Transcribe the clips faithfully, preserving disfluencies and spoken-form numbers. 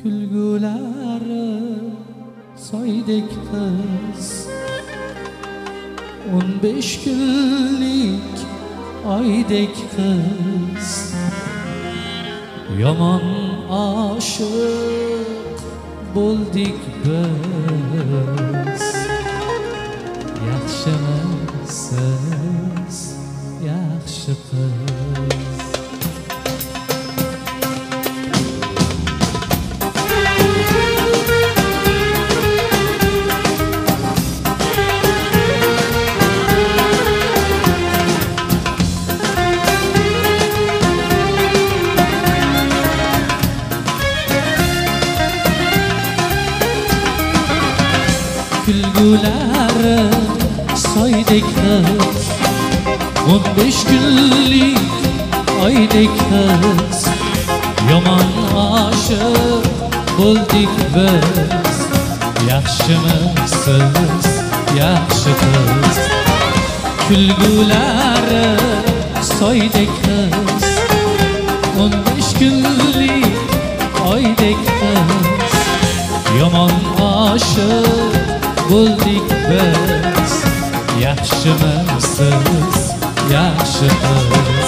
Kulgulari soydek qiz, o'n besh kunlik oydek qiz. Yomon oshiq bo'ldik biz. Yaxshimisiz, yaxshi qiz. Kulgulari soydek qiz, o'n besh kunlik oydek qiz. Yomon oshiq bo'ldik biz. Yaxshimisiz, yaxshi qiz. Kulgulari soydek qiz, o'n besh kunlik oydek qiz. Yomon oshiq bo'ldik biz. Yaxshimisiz, yaxshi qiz.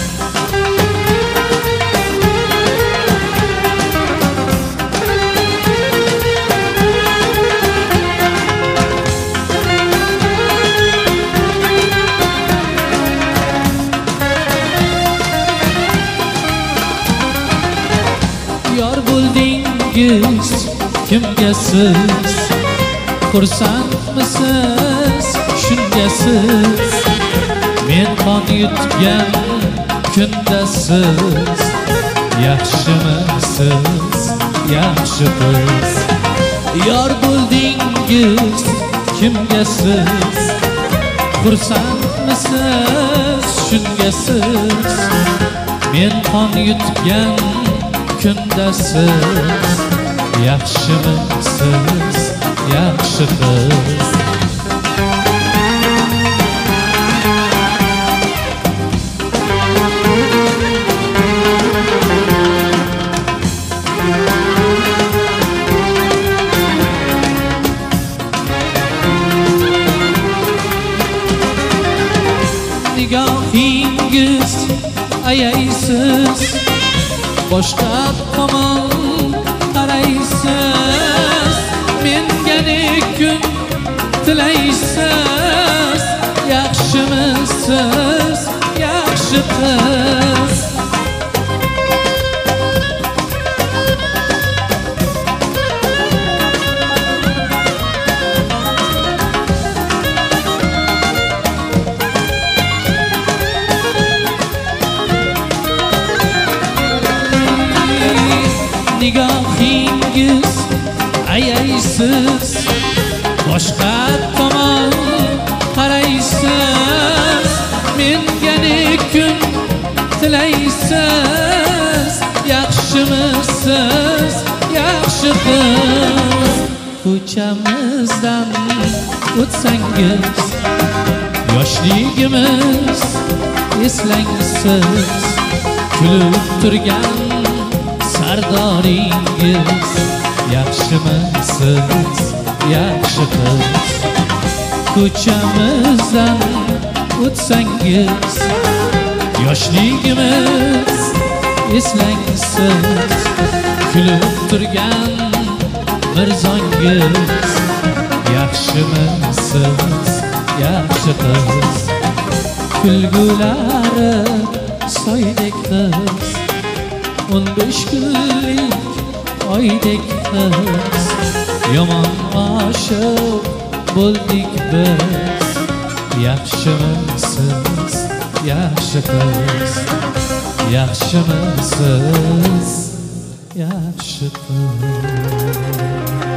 Yor bo'ldingiz kimga siz? Xursandmisiz shunga siz? Men qon yutgan kunda siz. Yaxshimisiz, yaxshi qiz. Yor bo'ldingiz kimga siz? Xursandmisiz shunga siz? Men qon yutgan kunda siz. Yaxshimisiz, yaxshi qiz. Nigohingiz ayaysiz, boshqa tomon qaraysiz. Menga ne kun tilaysiz? Yaxshimisiz, yaxshi qiz. Nigohingiz ayaysiz, boshqa tomon qaraysiz. Menga ne kun tilaysiz? Yaxshimisiz, yaxshi qiz. Ko'chamizdan o'tsangiz, yoshligimiz eslangsiz. Kulib turgan sardoringiz. Yaxshimisiz, yaxshi qiz. Ko'chamizdan o'tsangiz, yoshligimiz eslangsiz. Kulib turgan mirzongiz. Yaxshimisiz, yaxshi qiz. Kulgulari soydek qiz, o'n besh kunlik oydek qiz. Yomon oshiq bo'ldik biz. Yaxshimisiz, yaxshi qiz. Yaxshimisiz, yaxshi qiz.